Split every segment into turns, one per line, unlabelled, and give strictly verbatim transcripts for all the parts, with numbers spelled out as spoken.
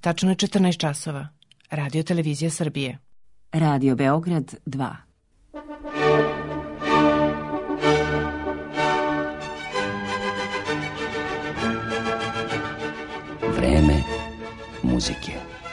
Tačno je četrnaest časova. Radio Televizija Srbije.
Radio Beograd dva.
Vreme muzike.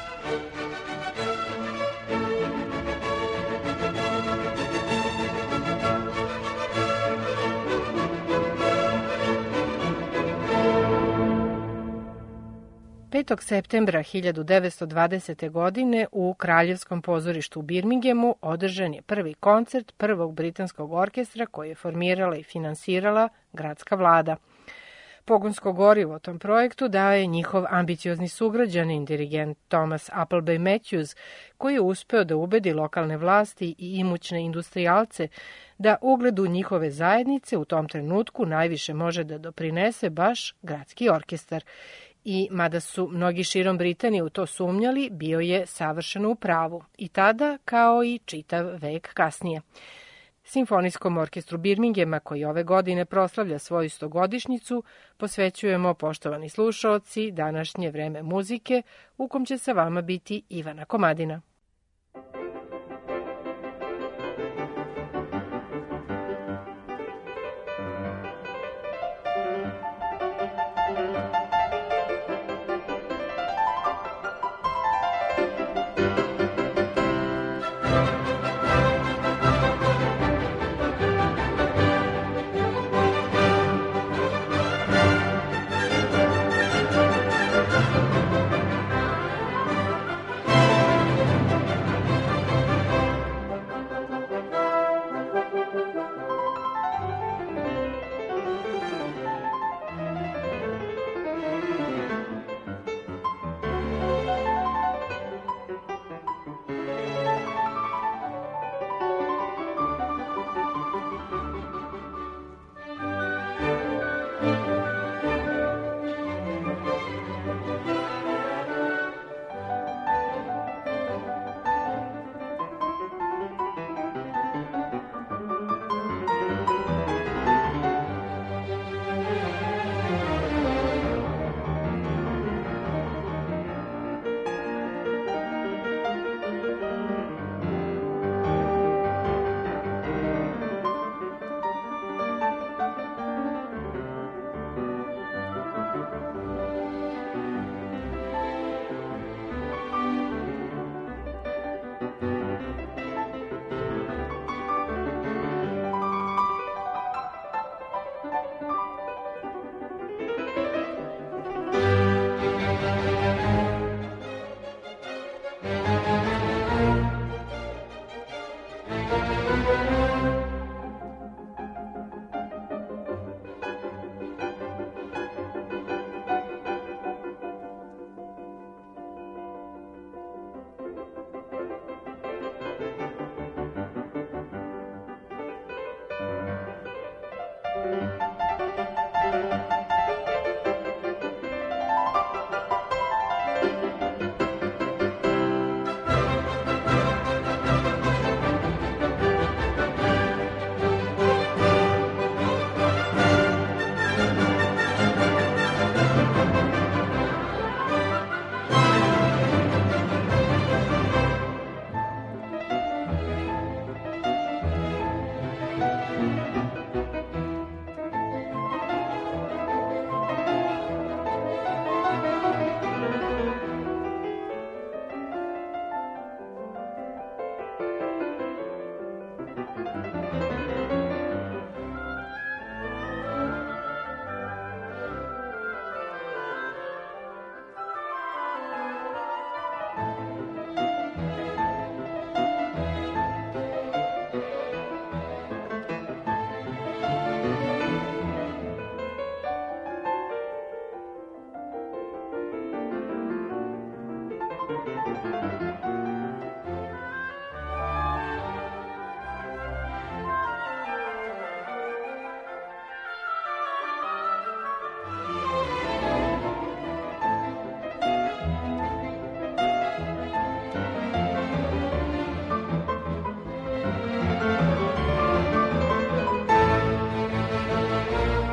petog septembra hiljadu devetsto dvadesete. godine u Kraljevskom pozorištu u Birminghamu održan je prvi koncert prvog britanskog orkestra koji je formirala i finansirala gradska vlada. Pogonsko gorivo tom projektu dao je njihov ambiciozni sugrađanin, dirigent Thomas Appleby Matthews, koji je uspeo da ubedi lokalne vlasti i imućne industrijalce da ugledu njihove zajednice u tom trenutku najviše može da doprinese baš gradski orkestar. I, mada su mnogi širom Britanije u to sumnjali, bio je savršeno u pravu. I tada, kao i čitav vek kasnije. Simfonijskom orkestru Birminghama, koji ove godine proslavlja svoju stogodišnjicu, posvećujemo, poštovani slušaoci, današnje vreme muzike, u kom će sa vama biti Ivana Komadina.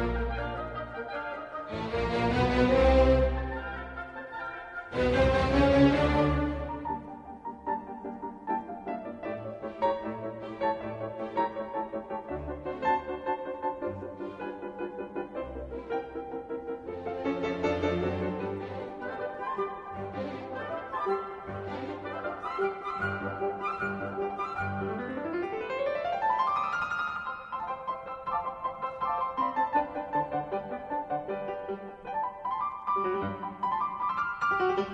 Thank you.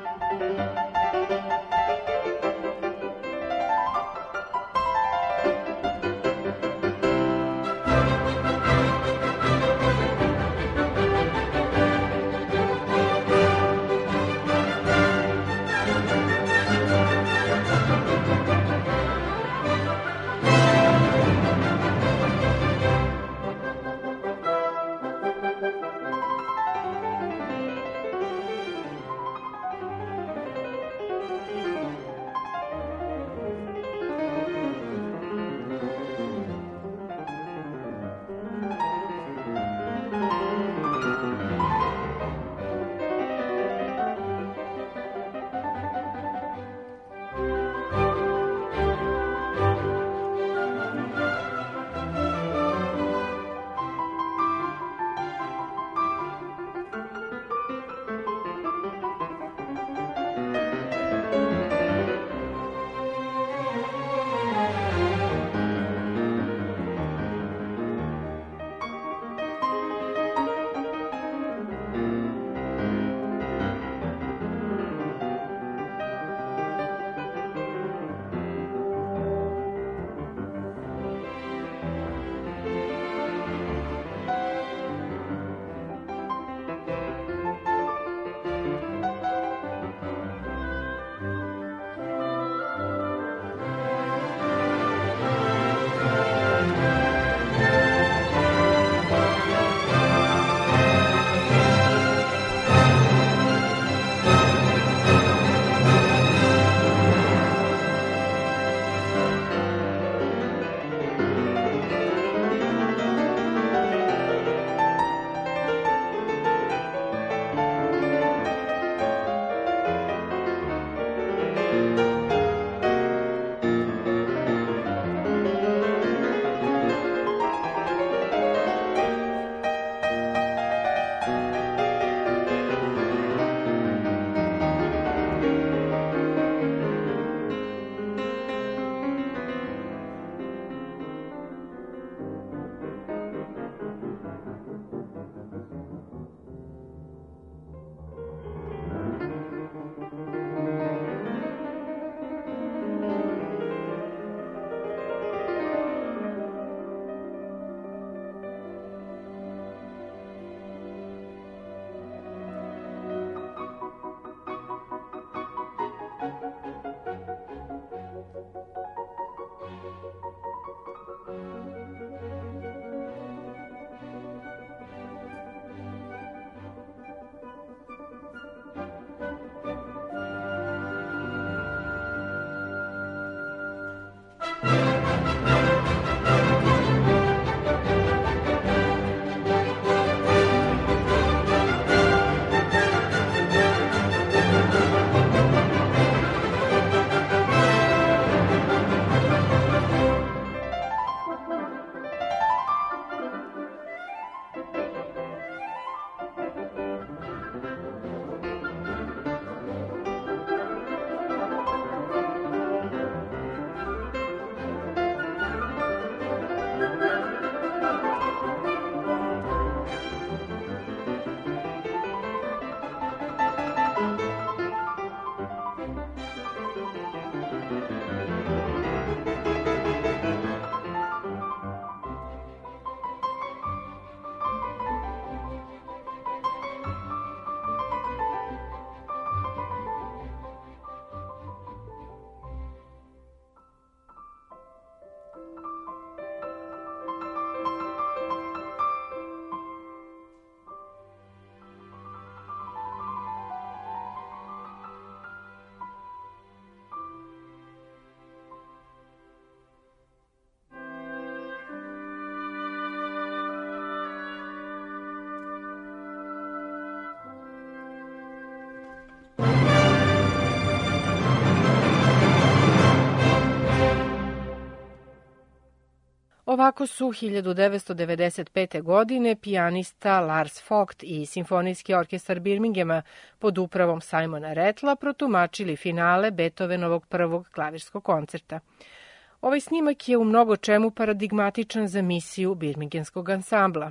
Ovako su hiljadu devetsto devedeset pete. godine pijanista Lars Vogt i Simfonijski orkestar Birminghama pod upravom Simona Rattla protumačili finale Beethovenovog prvog klavirskog koncerta. Ovaj snimak je u mnogo čemu paradigmatičan za misiju birminghamskog ansambla.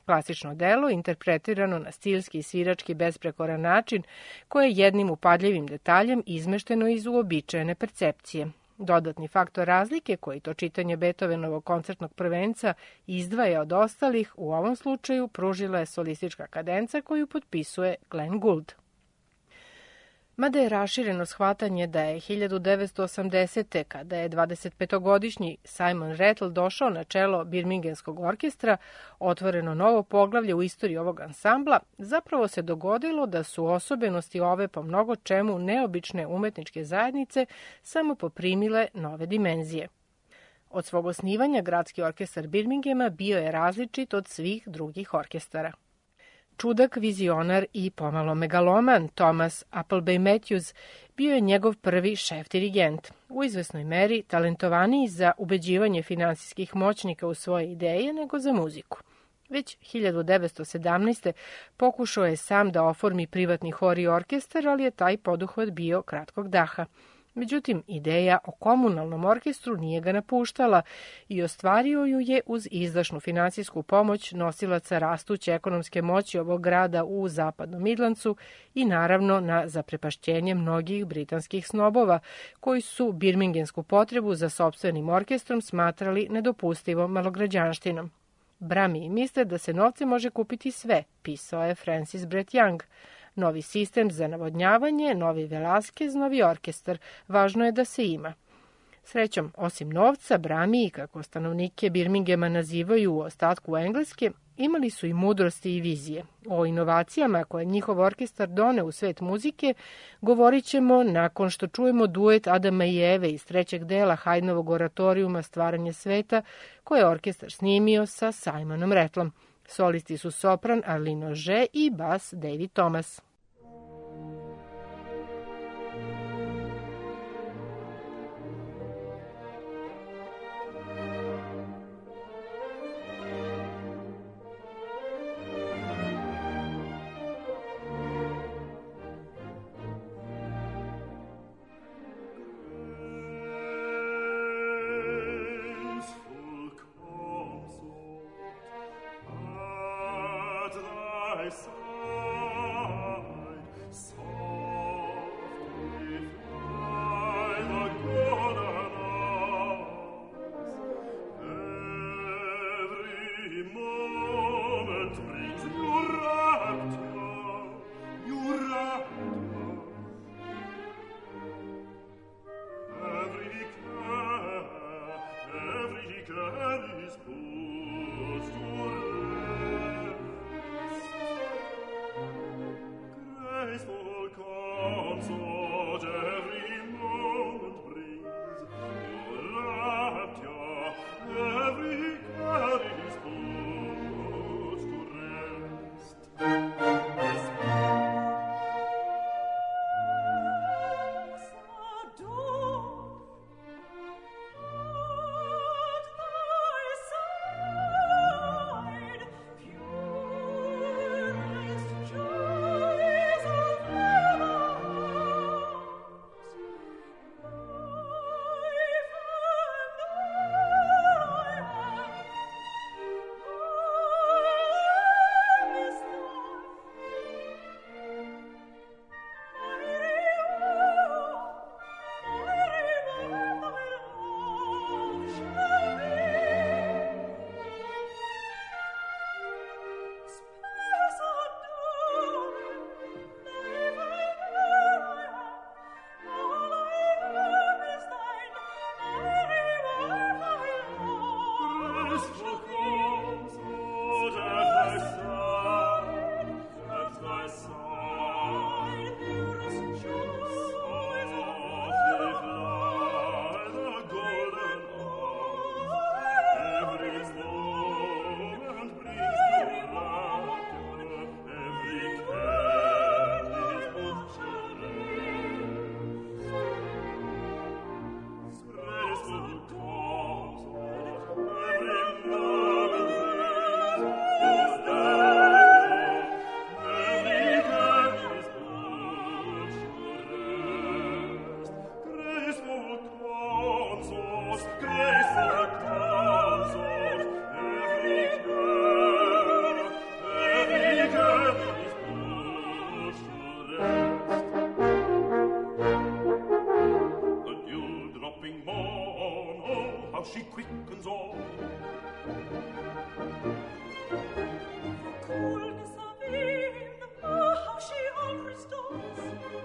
Klasično delo, interpretirano na stilski i svirački besprekoran način, koje je jednim upadljivim detaljem izmešteno iz uobičajene percepcije. Dodatni faktor razlike, koji to čitanje Beethovenovog koncertnog prvenca izdvaja od ostalih, u ovom slučaju pružila je solistička kadenca koju potpisuje Glenn Gould. Mada je rašireno shvatanje da je hiljadu devetsto osamdesete. kada je dvadesetpetogodišnji Simon Rattle došao na čelo Birminghamskog orkestra, otvoreno novo poglavlje u istoriji ovog ansambla, zapravo se dogodilo da su osobenosti ove po mnogo čemu neobične umetničke zajednice samo poprimile nove dimenzije. Od svog osnivanja gradski orkestar Birminghama bio je različit od svih drugih orkestara. Čudak, vizionar i pomalo megaloman Thomas Appleby Matthews bio je njegov prvi šef dirigent, u izvesnoj meri talentovaniji za ubeđivanje finansijskih moćnika u svoje ideje nego za muziku. Već hiljadu devetsto sedamnaeste. pokušao je sam da oformi privatni hor i orkestar, ali je taj poduhvat bio kratkog daha. Međutim, ideja o komunalnom orkestru nije ga napuštala i ostvario ju je uz izdašnu finansijsku pomoć nosilaca rastuće ekonomske moći ovog grada u zapadnom Midlandsu i naravno na zaprepašćenje mnogih britanskih snobova, koji su birminghamsku potrebu za sopstvenim orkestrom smatrali nedopustivom malograđanštinom. Brami misle da se novce može kupiti sve, pisao je Francis Brett Young. Novi sistem za navodnjavanje, novi Velasquez, novi orkestar. Važno je da se ima. Srećom, osim novca, Brami, kako stanovnike Birminghama nazivaju u ostatku Engleske, imali su i mudrosti i vizije. O inovacijama koje njihov orkestar done u svet muzike govorit ćemo nakon što čujemo duet Adama i Eve iz trećeg dela Haydnovog oratorijuma Stvaranje sveta, koje je orkestar snimio sa Simonom Rattlom. Solisti su sopran Arlene Auger i bas David Thomas.
Thy side she quickens all.
The coolness of him, oh, how she all restores.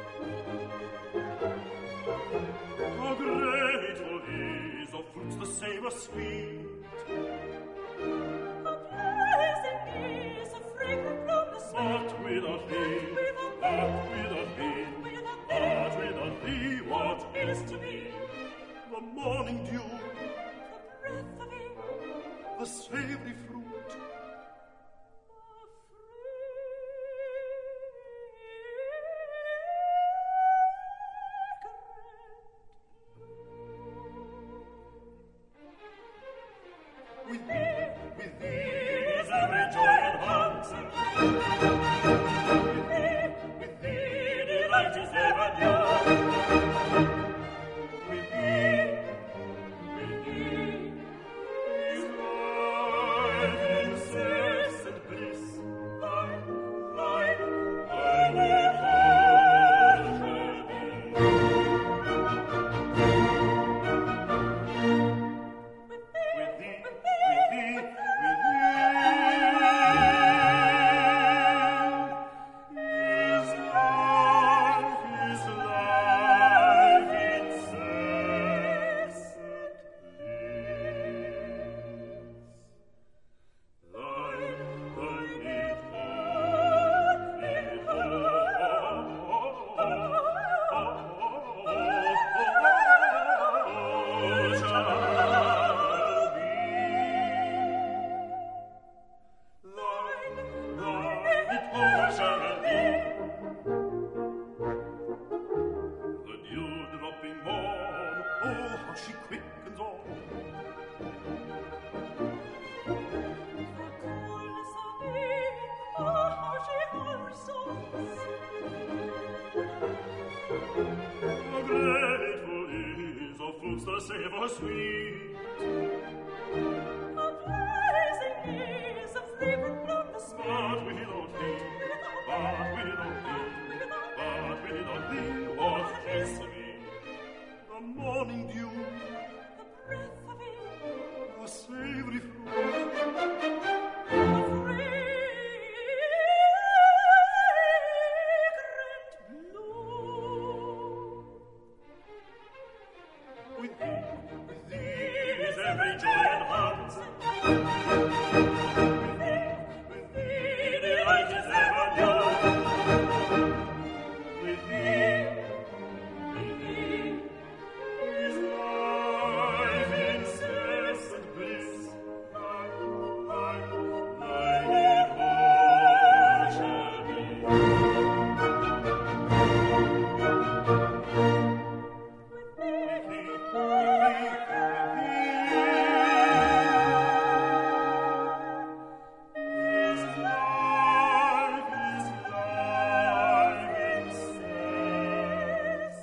How grateful is of fruits the savor sweet.
How pleasant is a fragrant bloom the smell.
But without thee, but without thee, but without thee, what
is to be
the morning dew,
the breath of him,
the savory fruit. With thee, with thee is every joy and heart. With thee, with thee delight is ever new. With thee, with thee is life incessant bliss. Thine, thine, thine it all shall be. With thee, with thee, with thee is life, is life incessant bliss. Thine, thine it all, it all shall be. Thine, thine it all shall be. The dew-dropping morn, oh, how she quickens all.
the coolness of him, oh, how she all restores.
How grateful is of fruits the savor sweet.
How pleasant is a fragrant bloom the smell.
But without thee, but without thee, but without thee, what is to be? The morning dew,
The breath of him,
the savory fruit.
the fragrant bloom.
With thee, with thee is every joy and heart. With thee, with thee delight is ever new. With thee, with thee is life incessant bliss. Thine, thine, thine it all shall be. With thee, with thee, with thee is life, is life incessant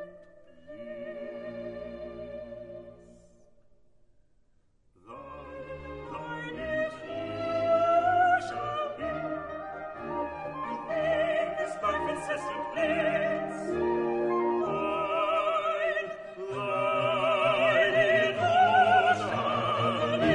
bliss. Thine, thine it all shall be. With thee is life incessant bliss. Thine, thine it all shall be.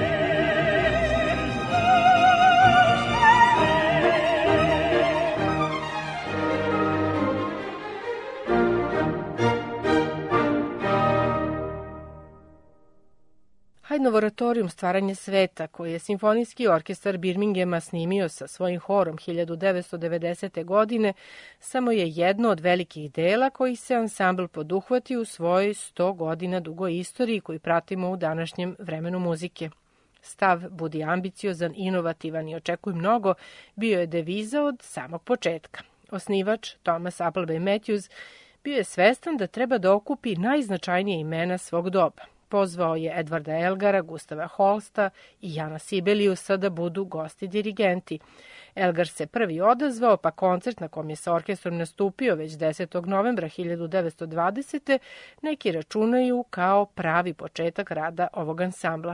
Haydnov oratorijum Stvaranje sveta, koji je Simfonijski orkestar Birminghama snimio sa svojim horom hiljadu devetsto devedesete. godine, samo je jedno od velikih dela koji se ansambl poduhvati u svojoj sto godina dugoj istoriji koju pratimo u današnjem vremenu muzike. Stav budi ambiciozan, inovativan i očekuj mnogo bio je deviza od samog početka. Osnivač Thomas Appleby Matthews bio je svestan da treba da okupi najznačajnije imena svog doba. Pozvao je Edvarda Elgara, Gustava Holsta i Jana Sibeliusa da budu gosti dirigenti. Elgar se prvi odazvao, pa koncert na kom je sa orkestrom nastupio već desetog novembra hiljadu devetsto dvadesete. neki računaju kao pravi početak rada ovog ansambla.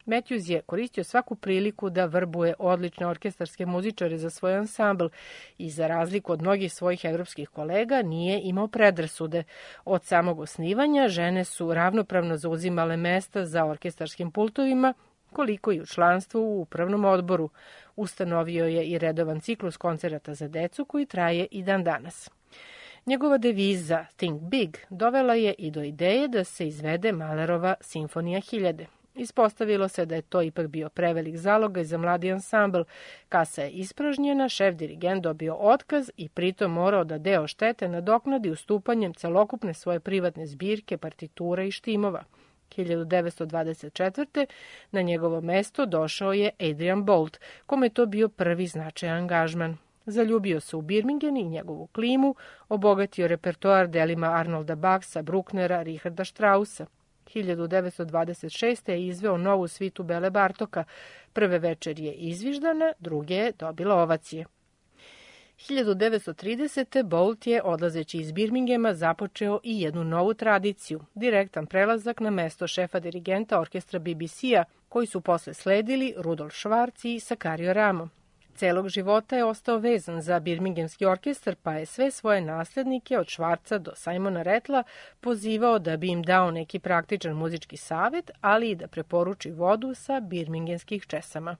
Matthews je koristio svaku priliku da vrbuje odlične orkestarske muzičare za svoj ansambl i za razliku od mnogih svojih evropskih kolega nije imao predrasude. Od samog osnivanja žene su ravnopravno zauzimale mesta za orkestarskim pultovima, koliko i u članstvu u upravnom odboru. Ustanovio je i redovan ciklus koncerata za decu koji traje i dan danas. Njegova deviza Think Big dovela je i do ideje da se izvede Mahlerova Simfonija hiljade. Ispostavilo se da je to ipak bio prevelik zalogaj za mladi ansambl. Kasa je ispražnjena, šef dirigent dobio otkaz i pritom morao da deo štete nadoknadi ustupanjem celokupne svoje privatne zbirke, partitura i štimova. hiljadu devetsto dvadeset četvrte. na njegovo mesto došao je Adrian Boult, kome je to bio prvi značajan angažman. Zaljubio se u Birmingham i njegovu klimu, obogatio repertoar delima Arnolda Baxa, Brucknera, Richarda Straussa. hiljadu devetsto dvadeset šeste. je izveo novu svitu Bele Bartoka. Prve večer je izviždana, druge je dobila ovacije. hiljadu devetsto tridesete. Boult je, odlazeći iz Birminghama, započeo i jednu novu tradiciju, direktan prelazak na mesto šefa dirigenta orkestra B B C-a, koji su posle sledili Rudolf Schwarz i Sakario Ramo. Celog života je ostao vezan za Birminghamski orkestar, pa je sve svoje naslednike od Schwarza do Simona Rattla pozivao da bi im dao neki praktičan muzički savet, ali i da preporuči vodu sa birminghamskih česama.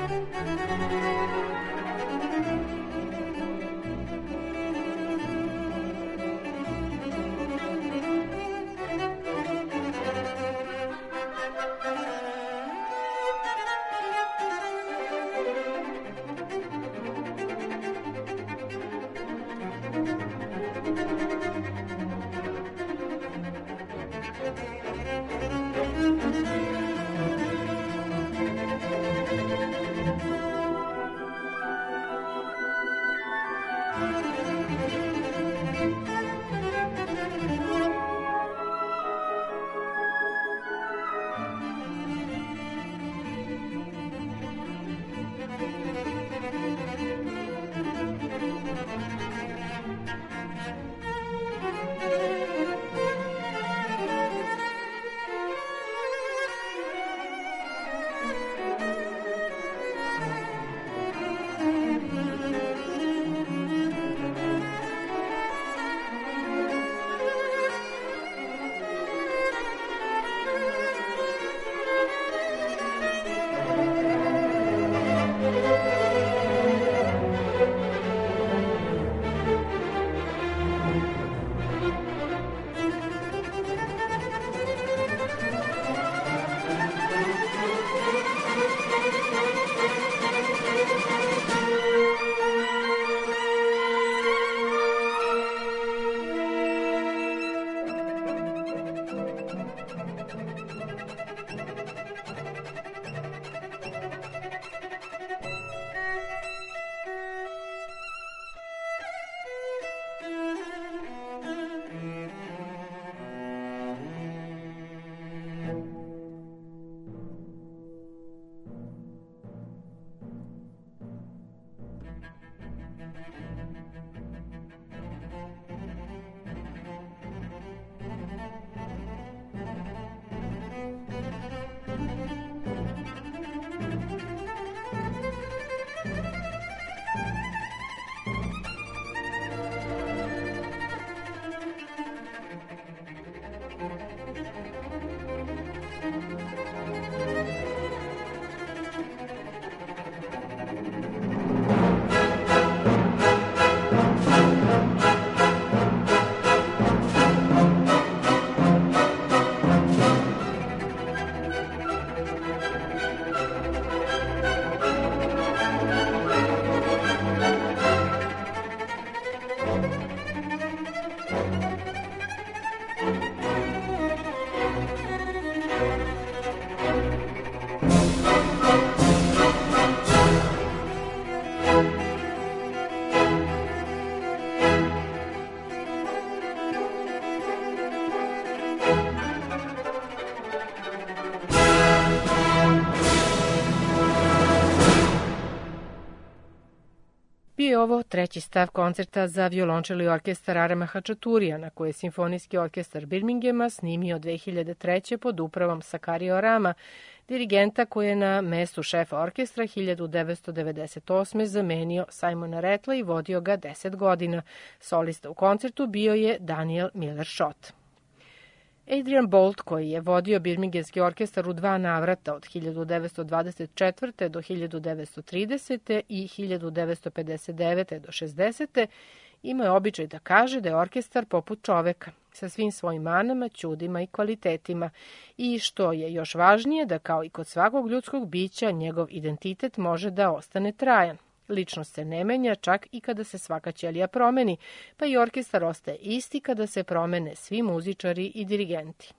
Bio je ovo treći stav koncerta za violončelo i orkestar Arama Hačaturija, na koje je Simfonijski orkestar Birminghama snimio dve hiljade treće. pod upravom Sakario Arama, dirigenta koji je na mestu šefa orkestra hiljadu devetsto devedeset osme. zamenio Simona Rattla i vodio ga deset godina. Solista u koncertu bio je Daniel Miller-Schott. Adrian Boult, koji je vodio Birminghamski orkestar u dva navrata od hiljadu devetsto dvadeset četvrte. do hiljadu devetsto tridesete. i hiljadu devetsto pedeset devete. do šezdesete. imao je običaj da kaže da je orkestar poput čoveka, sa svim svojim manama, ćudima i kvalitetima, i što je još važnije, da kao i kod svakog ljudskog bića, njegov identitet može da ostane trajan. Ličnost se ne menja čak i kada se svaka ćelija promeni, pa i orkestar ostaje isti kada se promene svi muzičari i dirigenti.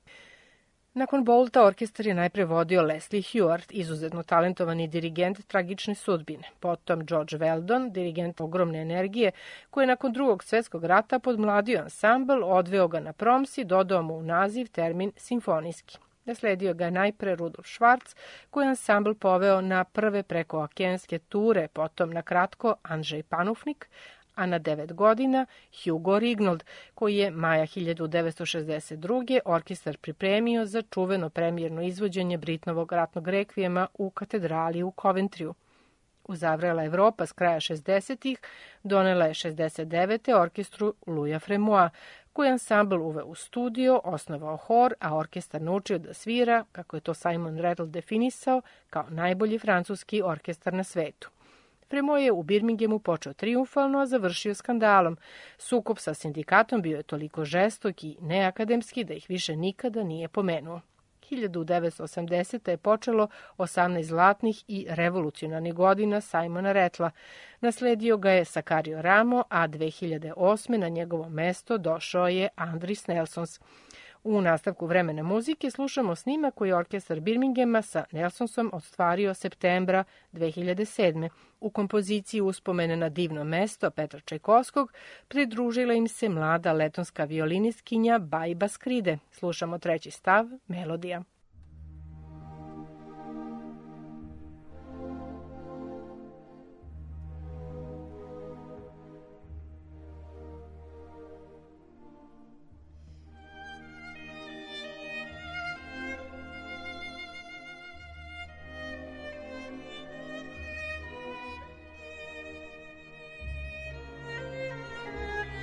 Nakon Boulta orkestar je najpre vodio Leslie Hewart, izuzetno talentovani dirigent tragične sudbine, potom George Weldon, dirigent ogromne energije, koji je nakon drugog svjetskog rata podmladio ansambl, odveo ga na proms i dodao mu u naziv termin simfonijski. Nasledio ga najpre Rudolf Schwarz, koji je ansambl poveo na prve prekookeanske ture, potom na kratko Andrzej Panufnik, a na devet godina Hugo Rignold, koji je maja hiljadu devetsto šezdeset druge. orkestar pripremio za čuveno premijerno izvođenje Britnovog ratnog rekvijema u katedrali u Coventryu. Uzavrela Evropa s kraja šezdesetih donela je šezdeset devete. orkestru Louisa Fremoa, koji je ansambl uveo u studio, osnovao hor, a orkestar naučio da svira, kako je to Simon Rattle definisao, kao najbolji francuski orkestar na svetu. Fremoy je u Birminghamu počeo triumfalno, a završio skandalom. Sukob sa sindikatom bio je toliko žestok i neakademski da ih više nikada nije pomenuo. hiljadu devetsto osamdesete. je počelo osamnaest zlatnih i revolucionarnih godina Simona Rattla. Nasledio ga je Sakario Ramo, a dve hiljade osme. na njegovo mesto došao je Andris Nelsons. U nastavku vremena muzike slušamo snimak koji je orkestar Birminghama sa Nelsonsom ostvario septembra dve hiljade sedme. U kompoziciji uspomene na divno mesto Petra Čajkovskog pridružila im se mlada letonska violinistkinja Baiba Skride. Slušamo treći stav, Melodija.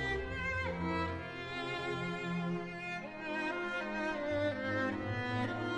Thank you.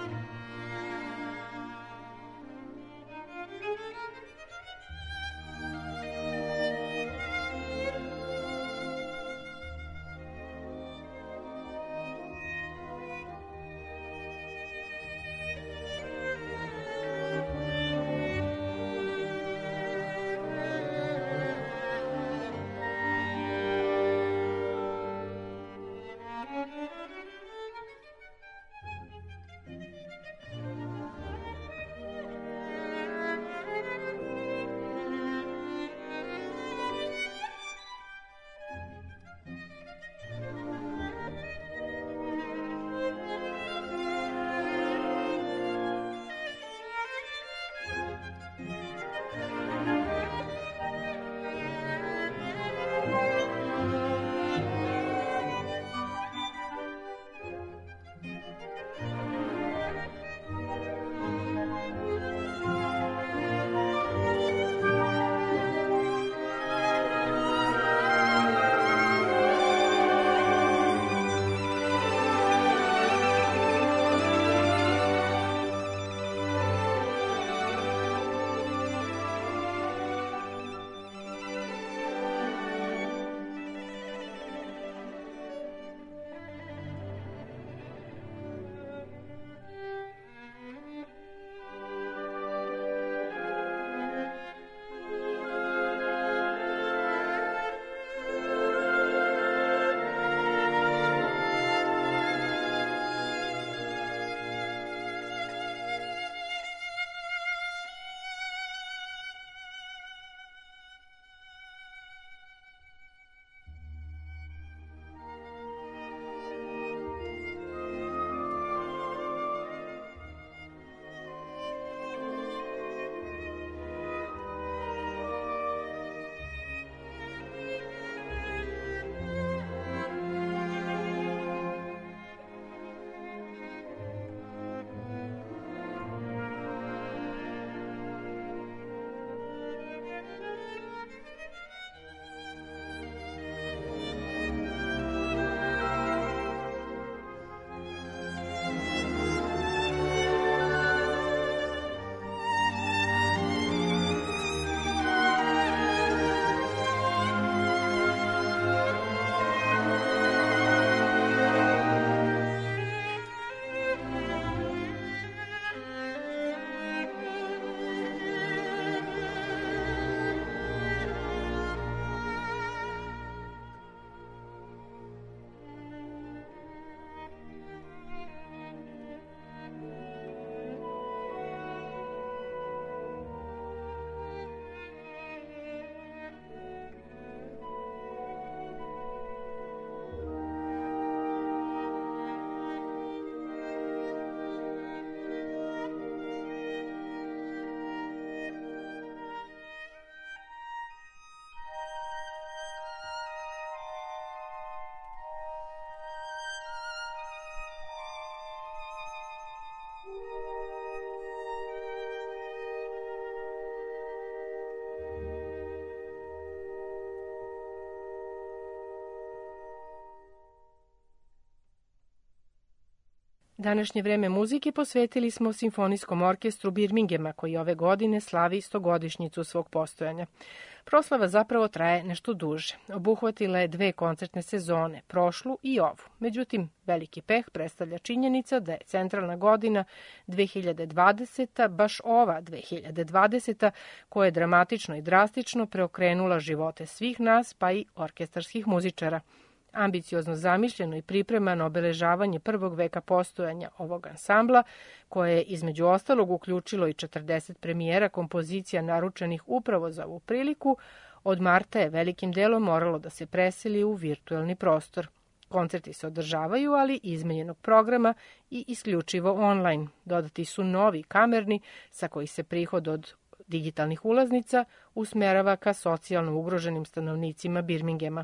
Današnje vreme muzike posvetili smo Simfonijskom orkestru Birmingema, koji ove godine slavi stogodišnjicu svog postojanja. Proslava zapravo traje nešto duže. Obuhvatila je dve koncertne sezone, prošlu i ovu. Međutim, veliki peh predstavlja činjenica da je centralna godina dve hiljade dvadeseta, baš ova dve hiljade dvadeseta, koja je dramatično i drastično preokrenula živote svih nas, pa i orkestarskih muzičara. Ambiciozno zamišljeno i pripremano obeležavanje prvog veka postojanja ovog ansambla, koje je između ostalog uključilo i četrdeset premijera kompozicija naručenih upravo za ovu priliku, od marta je velikim delom moralo da se preseli u virtuelni prostor. Koncerti se održavaju, ali izmenjenog programa i isključivo online. Dodati su novi kamerni, sa kojih se prihod od digitalnih ulaznica usmerava ka socijalno ugroženim stanovnicima Birmingema.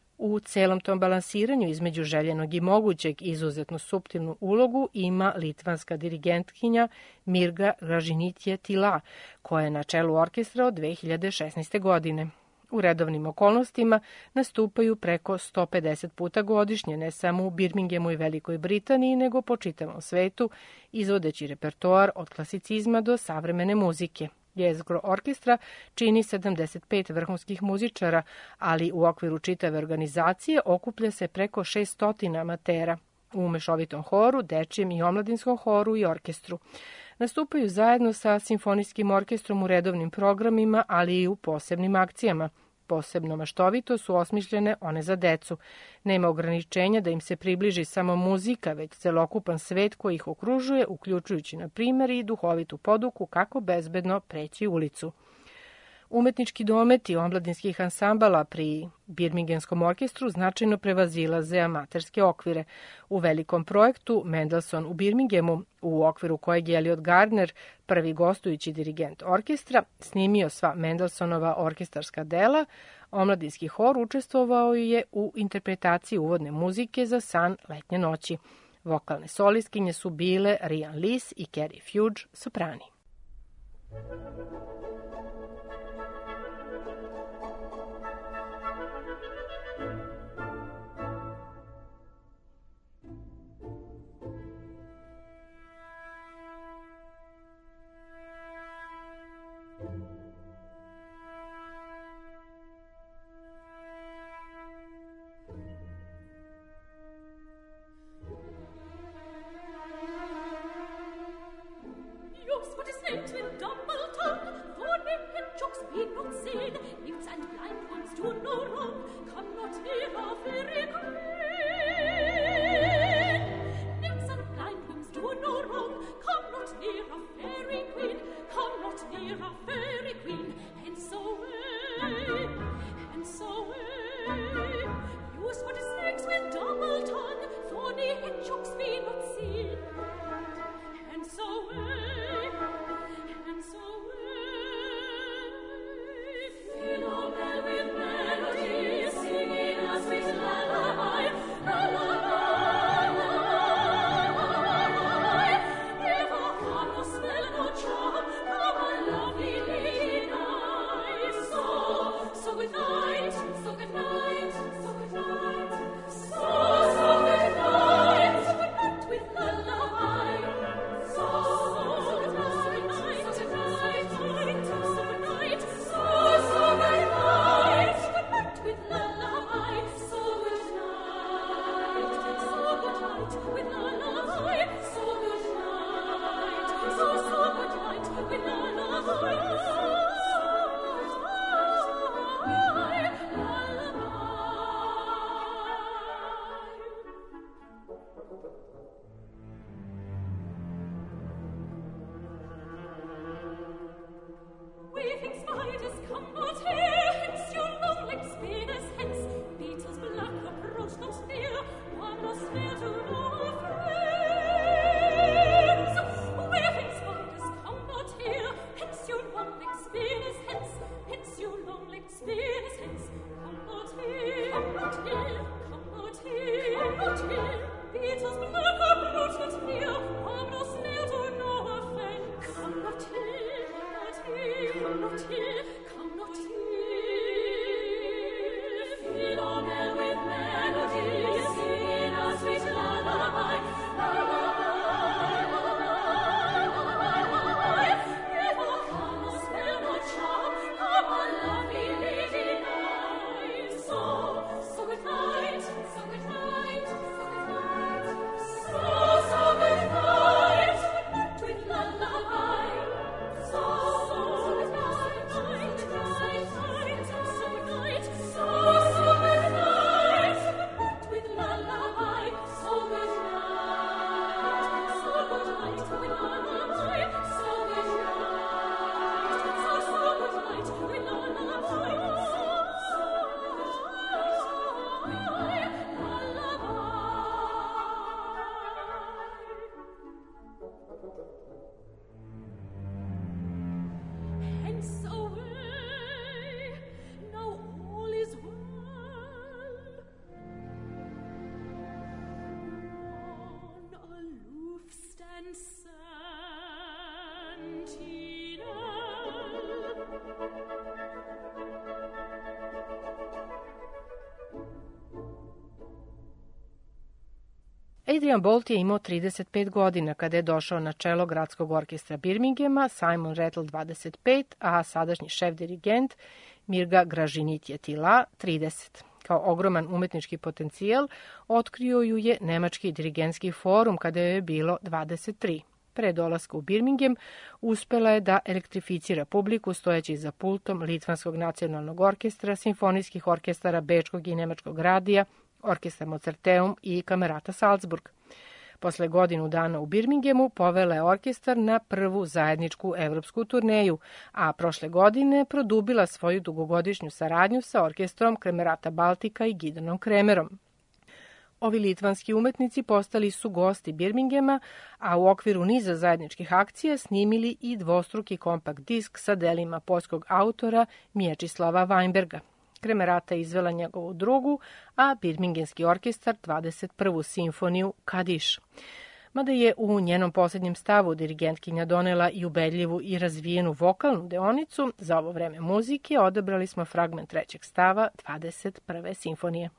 U celom tom balansiranju između željenog i mogućeg izuzetno suptilnu ulogu ima litvanska dirigentkinja Mirga Gražinitje Tila, koja je na čelu orkestra od dve hiljade šesnaeste. godine. U redovnim okolnostima nastupaju preko sto pedeset puta godišnje, ne samo u Birmingemu i Velikoj Britaniji, nego po čitavom svetu, izvodeći repertoar od klasicizma do savremene muzike. Jezgro orkestra čini sedamdeset pet vrhunskih muzičara, ali u okviru čitave organizacije okuplja se preko šesto amatera u mešovitom horu, dečijem i omladinskom horu i orkestru. Nastupaju zajedno sa simfonijskim orkestrom u redovnim programima, ali i u posebnim akcijama. Posebno maštovito su osmišljene one za decu. Nema ograničenja da im se približi samo muzika, već celokupan svet koji ih okružuje, uključujući na primjer i duhovitu poduku kako bezbedno preći ulicu. Umetnički dometi omladinskih ansambala pri Birmingemskom orkestru značajno prevazilaze amaterske okvire. U velikom projektu Mendelssohn u Birmingemu, u okviru kojeg je Elliot Gardner, prvi gostujući dirigent orkestra, snimio sva Mendelssohnova orkestarska dela, omladinski hor učestvovao je u interpretaciji uvodne muzike za San letnje noći. Vokalne solistkinje su bile Rian Lees i Carrie Fuge, soprani.
Just what is named with double tongue, for naked jokes be not seen. Mutes and blind ones do no wrong, come not near our fairy queen. Mutes and blind ones do no wrong, come not near our fairy queen, come not near our fairy queen. And so away, and so away. Use what is named with double tongue, for naked jokes be not seen. And so away, and so away. Philomel with melody, singing a sweet lullaby, lullaby, lullaby. Never come no spell, no charm, come a lovely lady night. So, so good night, so good night, so good night. So, so good night, so good night with lullaby. So, so good night, so good night, so good night, so good night. So, so good night, so good night with lullaby. So good night, so good night with lullaby. So good night, so so good night with lullaby. Weaving spiders come not here, hence your long-legged spinners hence. Beetles black approach not near, one no snare to no friends. Weaving spiders come not here, hence your long-legged spinners hence. Hence your long-legged spinners hence. Come not here, come not here, come not here, come not here. Beetles black approach not near, one no snare to no offense. Come not here, come not here, come not here. Philomel with melody, singing a sweet lullaby, lullaby.
Adrian Boult je imao trideset pet godina kada je došao na čelo gradskog orkestra Birminghama, Simon Rattle dvadeset pet, a sadašnji šef dirigent Mirga Gražinytė-Tyla trideset. Kao ogroman umetnički potencijal otkrio ju je Nemački dirigentski forum kada joj je bilo dvadeset tri. Pre dolaska u Birmingham uspela je da elektrificira publiku stojeći za pultom Litvanskog nacionalnog orkestra, simfonijskih orkestara Bečkog i Nemačkog radija, orkestra Mozarteum i Kamerata Salzburg. Posle godinu dana u Birminghamu povela je orkestar na prvu zajedničku evropsku turneju, a prošle godine produbila svoju dugogodišnju saradnju sa orkestrom Kamerata Baltika i Gideonom Kremerom. Ovi litvanski umetnici postali su gosti Birminghama, a u okviru niza zajedničkih akcija snimili i dvostruki kompakt disk sa delima poljskog autora Mječislava Weinberga. Kremerata izvela njegovu drugu, a Birminghamski orkestar dvadeset prvu simfoniju Kadiš. Mada je u njenom posljednjem stavu dirigentkinja donela i ubedljivu i razvijenu vokalnu deonicu, za ovo vreme muzike odabrali smo fragment trećeg stava dvadeset prve simfonije.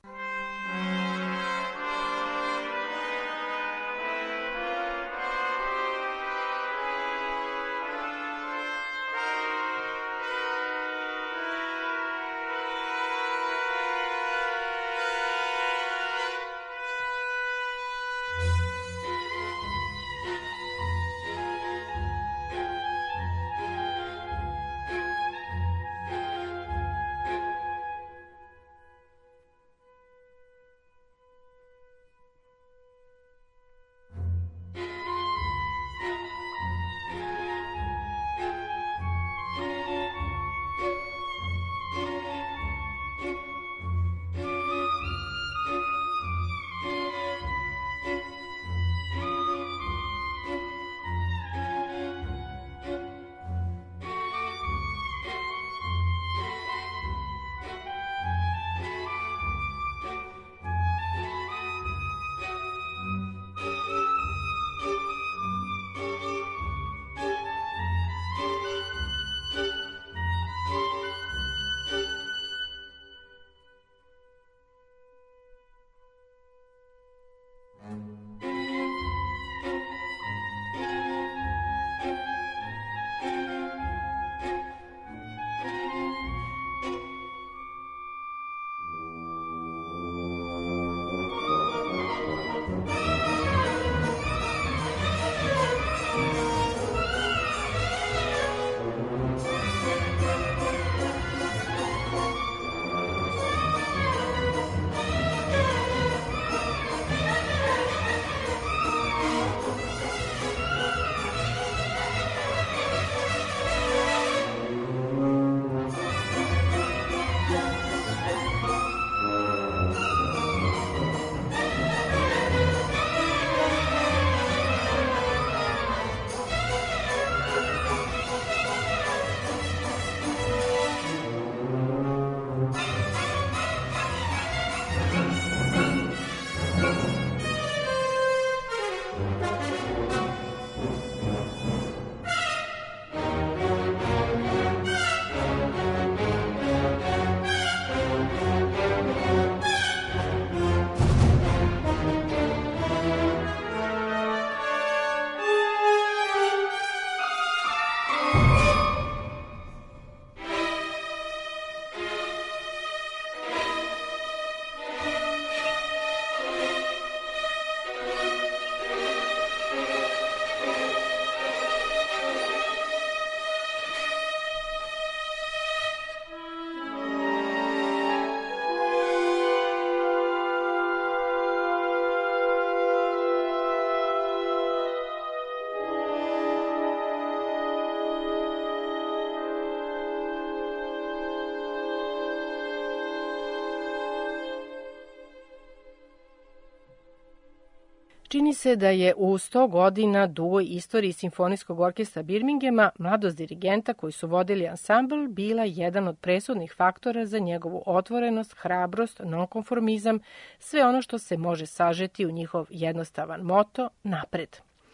Čini se da je u sto godina dugoj istoriji Simfonijskog orkestra Birminghama mladost dirigenta koji su vodili ansambl bila jedan od presudnih faktora za njegovu otvorenost, hrabrost, nonkonformizam, sve ono što se može sažeti u njihov jednostavan moto napred.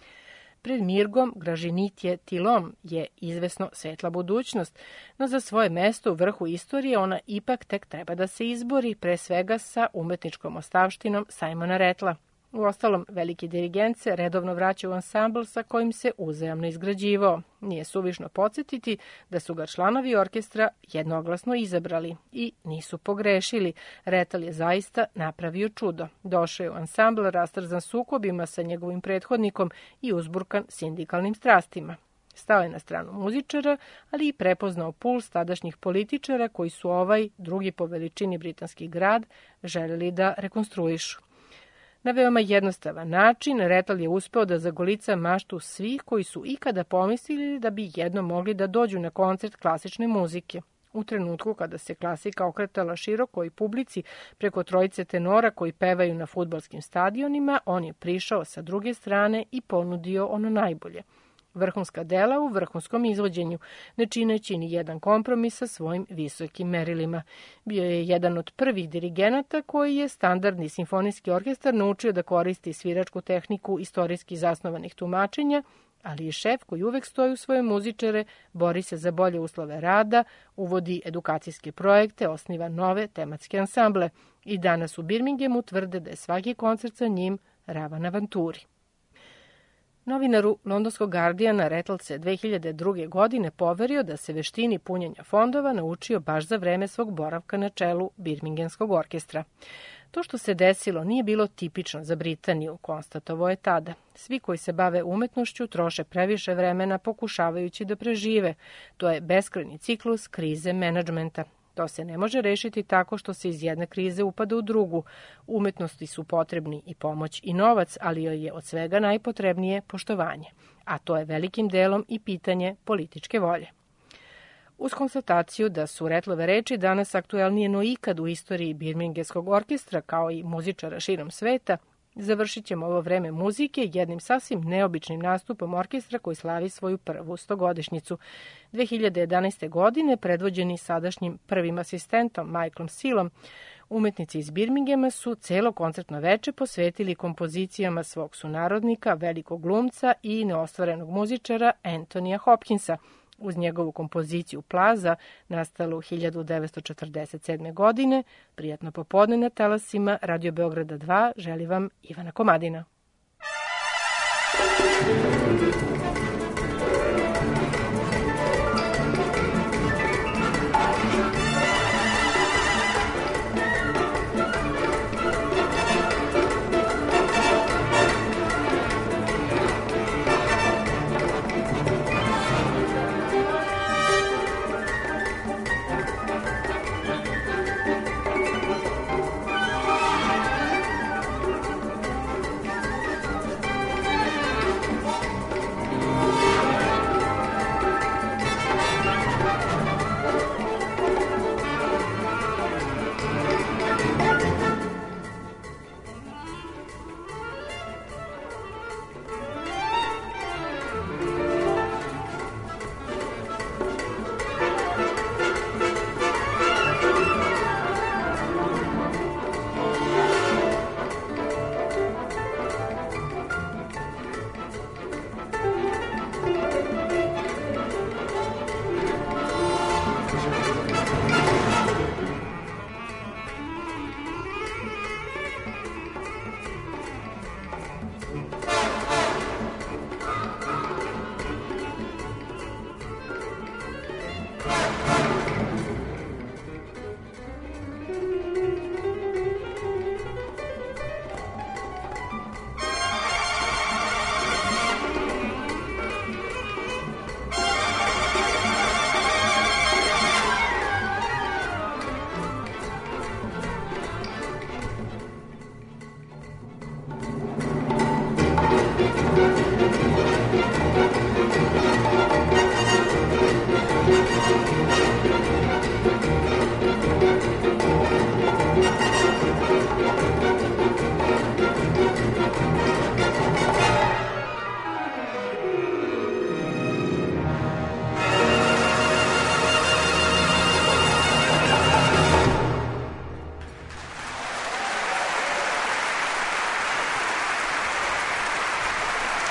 Pred Mirgom Gražinytė-Tylom je izvesno svetla budućnost, no za svoje mesto u vrhu istorije ona ipak tek treba da se izbori, pre svega sa umetničkom ostavštinom Simona Rattla. Uostalom, veliki dirigent se redovno vraća u ansambl sa kojim se uzajamno izgrađivao. Nije suvišno podsjetiti da su ga članovi orkestra jednoglasno izabrali i nisu pogrešili. Retal je zaista napravio čudo. Došao je u ansambl rastrzan sukobima sa njegovim prethodnikom i uzburkan sindikalnim strastima. Stao je na stranu muzičara, ali i prepoznao puls tadašnjih političara koji su ovaj, drugi po veličini britanski grad, želeli da rekonstruišu. Na veoma jednostavan način, Retal je uspeo da zagolica maštu svih koji su ikada pomislili da bi jednom mogli da dođu na koncert klasične muzike. U trenutku kada se klasika okretala širokoj publici preko trojice tenora koji pevaju na fudbalskim stadionima, on je prišao sa druge strane i ponudio ono najbolje. Vrhunska dela u vrhunskom izvođenju, ne čineći ni jedan kompromis sa svojim visokim merilima. Bio je jedan od prvih dirigenata koji je standardni simfonijski orkestar naučio da koristi sviračku tehniku istorijski zasnovanih tumačenja, ali i šef koji uvek stoji u svoje muzičare, bori se za bolje uslove rada, uvodi edukacijske projekte, osniva nove tematske ansamble i danas u Birminghamu tvrde da je svaki koncert sa njim ravan avanturi. Novinaru londonskog Guardiana Retal se dve hiljade druge. godine poverio da se veštini punjenja fondova naučio baš za vreme svog boravka na čelu Birminghamskog orkestra. To što se desilo nije bilo tipično za Britaniju, konstatovao je tada. Svi koji se bave umetnošću troše previše vremena pokušavajući da prežive. To je beskrajni ciklus krize menadžmenta. To se ne može rešiti tako što se iz jedne krize upada u drugu. Umetnosti su potrebni i pomoć i novac, ali joj je od svega najpotrebnije poštovanje. A to je velikim delom i pitanje političke volje. Uz konstataciju da su Retlove reči danas aktuelnije no ikad u istoriji Birminghamskog orkestra kao i muzičara širom sveta, završit ćemo ovo vreme muzike jednim sasvim neobičnim nastupom orkestra koji slavi svoju prvu stogodišnjicu. dve hiljade jedanaeste. godine, predvođeni sadašnjim prvim asistentom Michaelom Sealom, umetnici iz Birminghama su celo koncertno veče posvetili kompozicijama svog sunarodnika, velikog glumca i neostvarenog muzičara Antonija Hopkinsa. Uz njegovu kompoziciju Plaza, nastalu hiljadu devetsto četrdeset sedme. godine, prijatno popodne na talasima Radio Beograda dva, želi vam Ivana Komadina.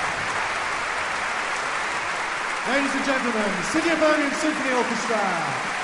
Ladies and gentlemen, Sydney Symphony Orchestra.